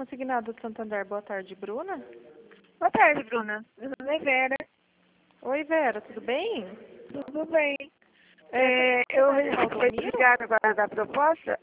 Consignado do Santander, boa tarde, Bruna. Boa tarde, Bruna. Meu nome é Vera. Oi, Vera, tudo bem? Tudo bem. Você tá Eu de fui Valdomiro? ligada agora da proposta.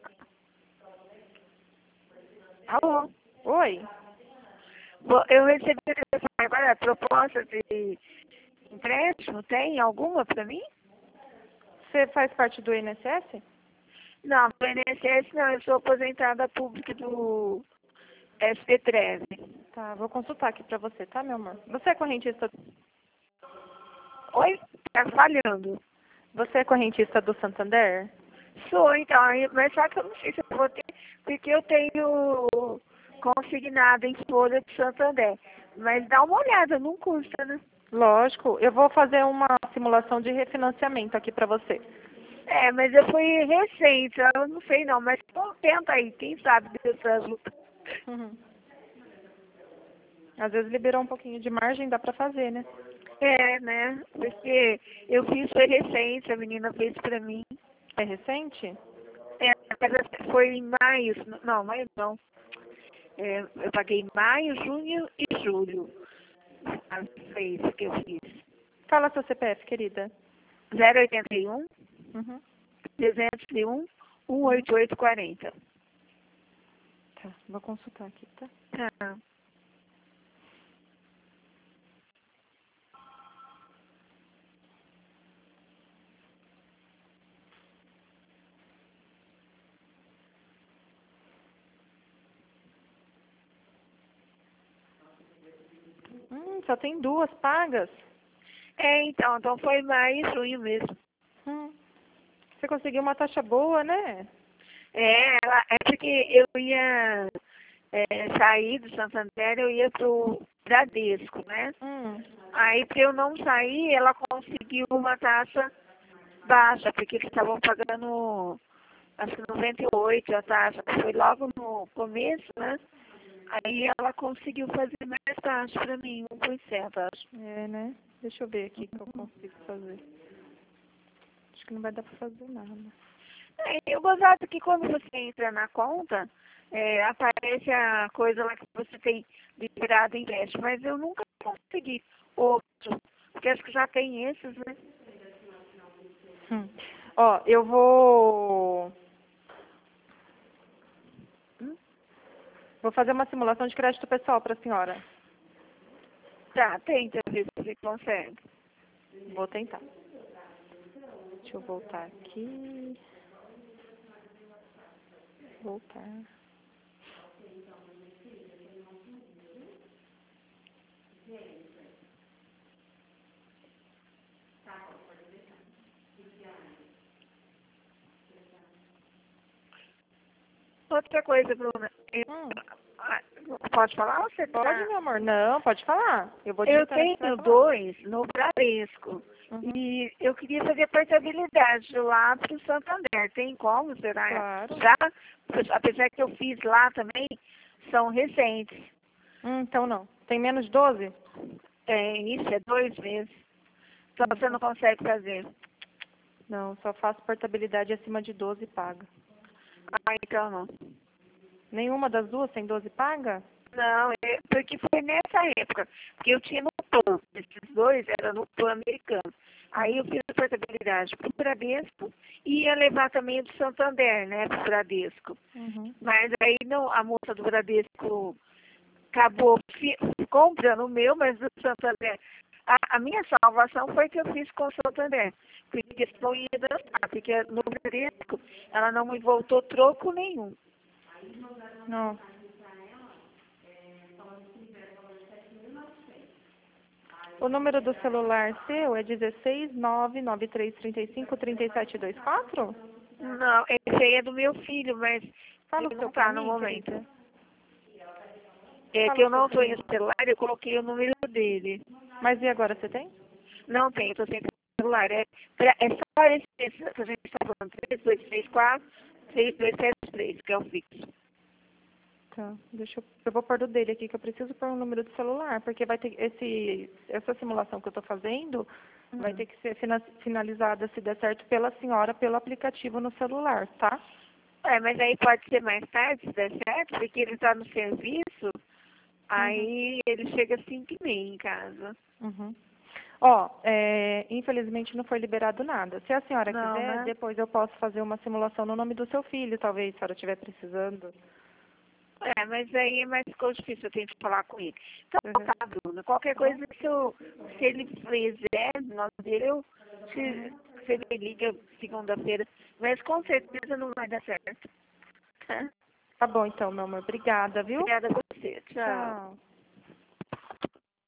Alô? Oi. Eu recebi agora a proposta de empréstimo. Tem alguma para mim? Você faz parte do INSS? Não, do INSS não. Eu sou aposentada pública do SP13. Tá, vou consultar aqui pra você, tá, meu amor? Você é correntista... Oi? Tá falhando. Você é correntista do Santander? Sou, então. Mas só que eu não sei se eu vou ter, porque eu tenho consignado em folha de Santander. Mas dá uma olhada, não custa, né? Lógico, eu vou fazer uma simulação de refinanciamento aqui pra você. Mas eu fui recente, eu não sei não, mas tenta aí, quem sabe Deus ajuda. Uhum. Às vezes liberou um pouquinho de margem, dá pra fazer, né? Né? Porque eu fiz, foi recente, a menina fez pra mim. É recente? Mas foi em maio, não, maio não. Eu paguei maio, junho e julho. As 6 que eu fiz. Fala seu CPF, querida. 081 Uhum. 301 18840. Tá, vou consultar aqui, tá? Tá. Só tem duas pagas? Então foi maio e junho mesmo. Você conseguiu uma taxa boa, né? É porque eu ia sair do Santander, eu ia pro Bradesco, né? Aí, para eu não sair, ela conseguiu uma taxa baixa, porque eles estavam pagando, acho que 98 a taxa. Foi logo no começo, né? Aí ela conseguiu fazer mais taxa para mim, 1%, acho. É, né? Deixa eu ver aqui o que eu consigo fazer. Acho que não vai dar pra fazer nada. Eu gostava que quando você entra na conta, aparece a coisa lá que você tem liberado em empréstimo, mas eu nunca consegui outro, porque acho que já tem esses, né? Ó, eu vou... Vou fazer uma simulação de crédito pessoal pra senhora. Tá, tenta ver se você consegue. Vou tentar. Deixa eu voltar aqui. Voltar. Outra coisa, Bruna, pode falar ou você Pode, tá? meu amor? Não, pode falar. Eu vou Eu digitar aqui, você vai tenho falar. 2 no Bradesco. E eu queria fazer portabilidade lá para o Santander. Tem como, será? Claro. Já, apesar que eu fiz lá também, são recentes. Então não. Tem menos de 12? Isso é 2 meses. Então você não consegue fazer. Não, só faço portabilidade acima de 12 paga. Então não. Nenhuma das duas tem 12 paga? Não, porque foi nessa época. Porque eu tinha no plano. Esses dois eram no plano americano. Aí eu fiz a portabilidade para o Bradesco e ia levar também do Santander, né, para o Bradesco. Mas aí não, a moça do Bradesco acabou comprando o meu, mas do Santander. A minha salvação foi que eu fiz com o Santander. Porque senão ia dançar, porque no Bradesco ela não me voltou troco nenhum. Não. O número do celular seu é 16993353724? Não, esse aí é do meu filho, mas Fala ele o seu não pra está no mim, momento. querida. É Fala que eu o seu não pra tenho mim. celular, eu coloquei o número dele. Mas e agora, você tem? Não tenho, estou sem celular. É só esse que a gente está falando, 3234-6273, que é o fixo. Tá, eu vou pôr do dele aqui, que eu preciso pôr um número de celular, porque vai ter essa simulação que eu estou fazendo, vai ter que ser finalizada, se der certo, pela senhora, pelo aplicativo no celular, tá? Mas aí pode ser mais tarde, se der certo, porque ele está no serviço, aí ele chega às 5h30 em casa. Uhum. Ó, infelizmente não foi liberado nada. Se a senhora Não, quiser, né? depois eu posso fazer uma simulação no nome do seu filho, talvez, se a senhora estiver precisando. Mas aí é mais ficou difícil, eu tenho que falar com ele. Então, Uhum. tá, Bruna, qualquer coisa, se ele fizer, no nome dele, se ele liga segunda-feira, mas com certeza não vai dar certo. Tá? Tá bom, então, meu amor. Obrigada, viu? Obrigada a você. Tchau. Tchau.